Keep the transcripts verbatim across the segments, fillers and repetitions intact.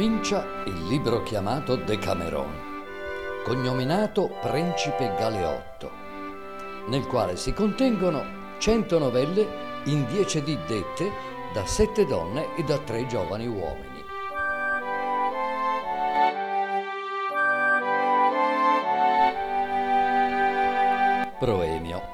Comincia il libro chiamato Decameron, cognominato Principe Galeotto, nel quale si contengono cento novelle in dieci edì dette da sette donne e da tre giovani uomini. Proemio.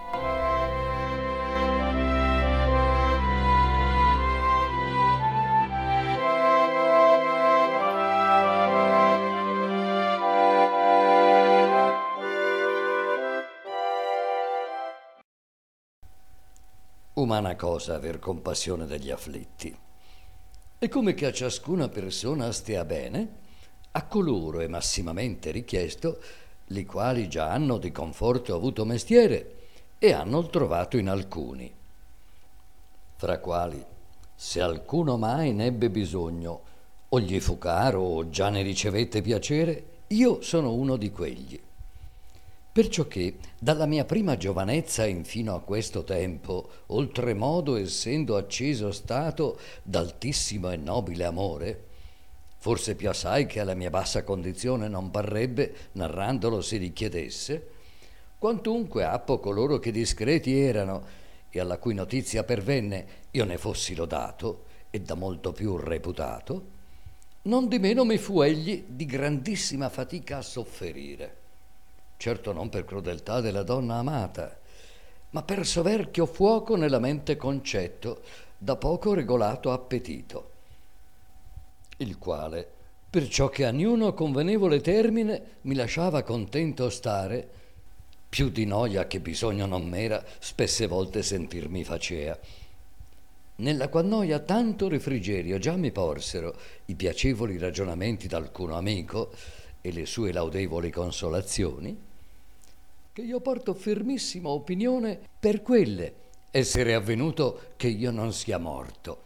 Umana cosa aver compassione degli afflitti. E come che a ciascuna persona stia bene, a coloro è massimamente richiesto, li quali già hanno di conforto avuto mestiere e hanno il trovato in alcuni. Fra quali, se alcuno mai n'ebbe bisogno, o gli fu caro o già ne ricevette piacere, io sono uno di quegli. Perciò che dalla mia prima giovanezza infino a questo tempo, oltremodo essendo acceso stato d'altissimo e nobile amore, forse più assai che alla mia bassa condizione non parrebbe, narrandolo si richiedesse, quantunque appo coloro che discreti erano e alla cui notizia pervenne io ne fossi lodato e da molto più reputato, non di meno mi fu egli di grandissima fatica a sofferire. Certo non per crudeltà della donna amata, ma per soverchio fuoco nella mente concetto, da poco regolato appetito, il quale, perciò che a niuno convenevole termine mi lasciava contento stare, più di noia che bisogno non m'era, spesse volte sentir mi facea. Nella qual noia tanto refrigerio già mi porsero i piacevoli ragionamenti d'alcuno amico e le sue laudevoli consolazioni, che io porto fermissima opinione per quelle essere avvenuto che io non sia morto.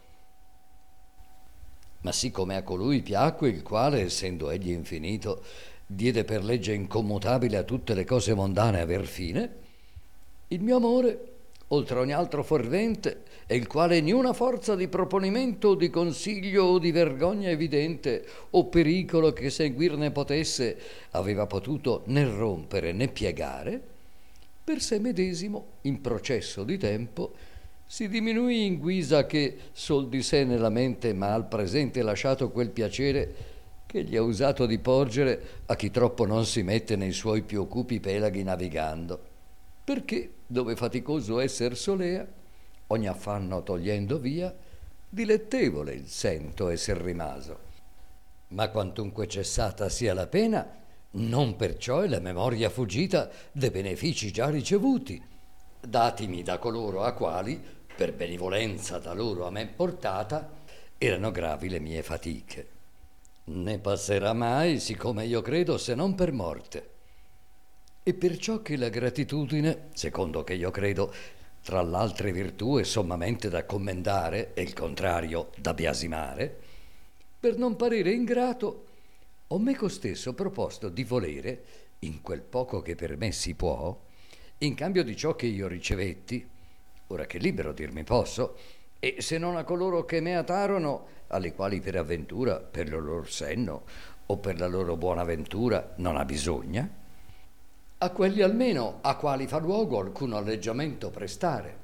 Ma siccome a colui piacque, il quale, essendo egli infinito, diede per legge incommutabile a tutte le cose mondane aver fine, il mio amore, oltre ogni altro fervente, e il quale niuna forza di proponimento o di consiglio o di vergogna evidente o pericolo che seguirne potesse aveva potuto né rompere né piegare, per sé medesimo, in processo di tempo, si diminuì in guisa che sol di sé nella mente ma al presente lasciato quel piacere che gli ha usato di porgere a chi troppo non si mette nei suoi più cupi pelaghi navigando, perché dove faticoso esser solea, ogni affanno togliendo via, dilettevole il sento esser rimaso. Ma quantunque cessata sia la pena, non perciò è la memoria fuggita de benefici già ricevuti, datimi da coloro a quali, per benevolenza da loro a me portata, erano gravi le mie fatiche. Ne passerà mai, siccome io credo, se non per morte. E perciò che la gratitudine, secondo che io credo, tra l'altre virtù è sommamente da commendare e il contrario da biasimare, per non parere ingrato, ho meco stesso proposto di volere, in quel poco che per me si può, in cambio di ciò che io ricevetti, ora che libero dirmi posso, e se non a coloro che me atarono, alle quali per avventura, per lo loro senno o per la loro buona ventura non ha bisogna, a quelli almeno a quali fa luogo alcun alleggiamento prestare.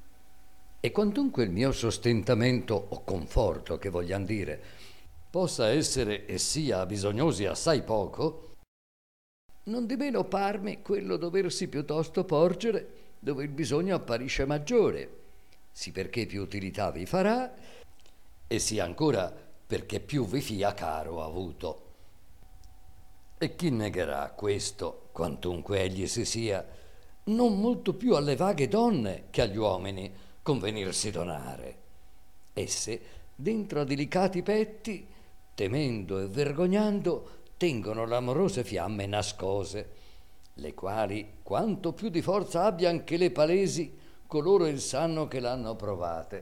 E quantunque il mio sostentamento o conforto, che vogliam dire, possa essere e sia a bisognosi assai poco, non di meno parmi quello doversi piuttosto porgere dove il bisogno apparisce maggiore, sì perché più utilità vi farà, e sia ancora perché più vi fia caro avuto. E chi negherà questo, quantunque egli si sia, non molto più alle vaghe donne che agli uomini convenirsi donare? Esse, dentro a delicati petti, temendo e vergognando, tengono l'amorose fiamme nascose, le quali, quanto più di forza abbian che le palesi, coloro il sanno che l'hanno provate.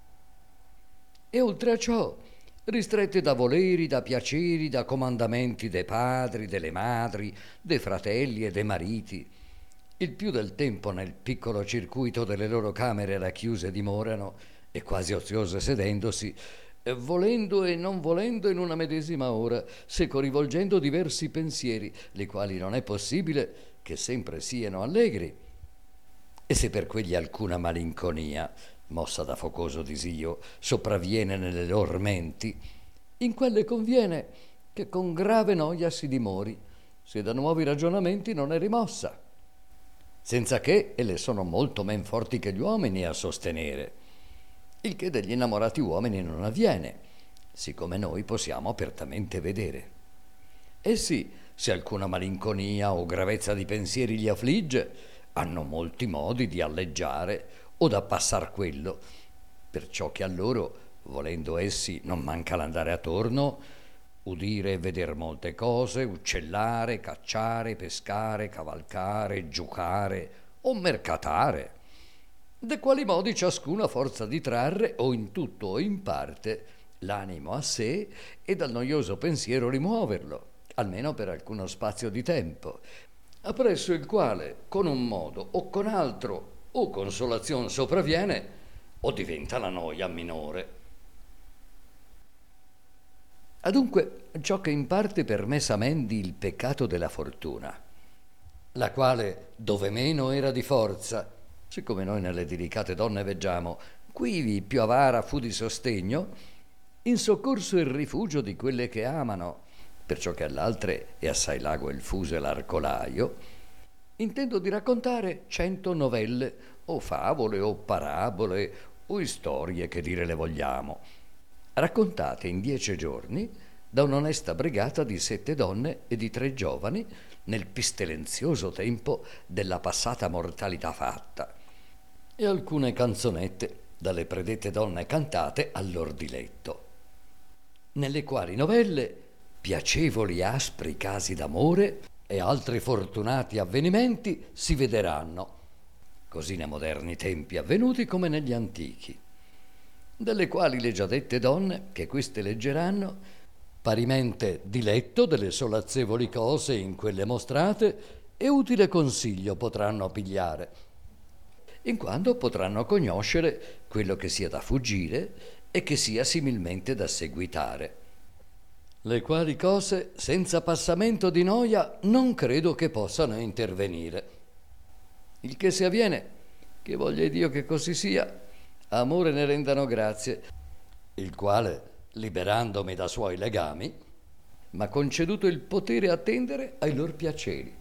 E oltre a ciò, ristrette da voleri, da piaceri, da comandamenti dei padri, delle madri, dei fratelli e dei mariti, il più del tempo nel piccolo circuito delle loro camere racchiuse dimorano e quasi oziose sedendosi, volendo e non volendo in una medesima ora, se coinvolgendo diversi pensieri, li quali non è possibile che sempre siano allegri. E se per quegli alcuna malinconia, mossa da focoso disio, sopravviene nelle lor menti, in quelle conviene che con grave noia si dimori, se da nuovi ragionamenti non è rimossa, senza che elle sono molto men forti che gli uomini a sostenere, il che degli innamorati uomini non avviene, siccome noi possiamo apertamente vedere. Essi, se alcuna malinconia o gravezza di pensieri li affligge, hanno molti modi di alleggiare o da passar quello, perciò che a loro, volendo essi, non manca l'andare attorno, udire e veder molte cose, uccellare, cacciare, pescare, cavalcare, giucare o mercatare, de quali modi ciascuno ha forza di trarre o in tutto o in parte l'animo a sé e dal noioso pensiero rimuoverlo, almeno per alcuno spazio di tempo, appresso il quale con un modo o con altro o consolazione sopravviene o diventa la noia minore. Adunque ciò che in parte per me s'amendi il peccato della fortuna, la quale dove meno era di forza, siccome noi nelle delicate donne veggiamo, quivi più avara fu di sostegno, in soccorso e rifugio di quelle che amano, perciò che all'altre è assai lago il fuso e l'arcolaio, intendo di raccontare cento novelle, o favole, o parabole, o istorie che dire le vogliamo, raccontate in dieci giorni da un'onesta brigata di sette donne e di tre giovani nel pestilenzioso tempo della passata mortalità fatta, e alcune canzonette dalle predette donne cantate al lor diletto, nelle quali novelle piacevoli aspri casi d'amore e altri fortunati avvenimenti si vederanno, così nei moderni tempi avvenuti come negli antichi, delle quali le già dette donne che queste leggeranno parimente diletto delle solazzevoli cose in quelle mostrate e utile consiglio potranno pigliare, in quanto potranno conoscere quello che sia da fuggire e che sia similmente da seguitare, le quali cose senza passamento di noia non credo che possano intervenire. Il che se avviene, che voglia Dio che così sia, amore ne rendano grazie, il quale, liberandomi da suoi legami, m'ha conceduto il potere attendere ai lor piaceri.